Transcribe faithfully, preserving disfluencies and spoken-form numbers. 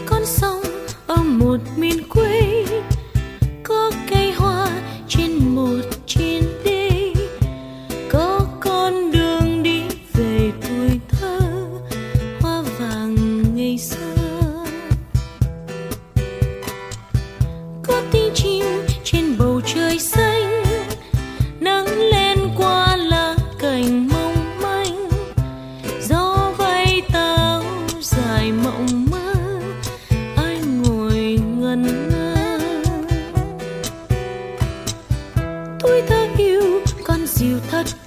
con sông ở một miền quê, có cây hoa trên một trên đê, có con đường đi về tuổi thơ hoa vàng ngày xưa, có tiếng chim trên bầu trời xanh, nắng lên qua lá cành mong manh, gió bay táo dài mộng mơ, ai ngồi ngẩn ngơ. Tuổi thơ yêu con dịu thật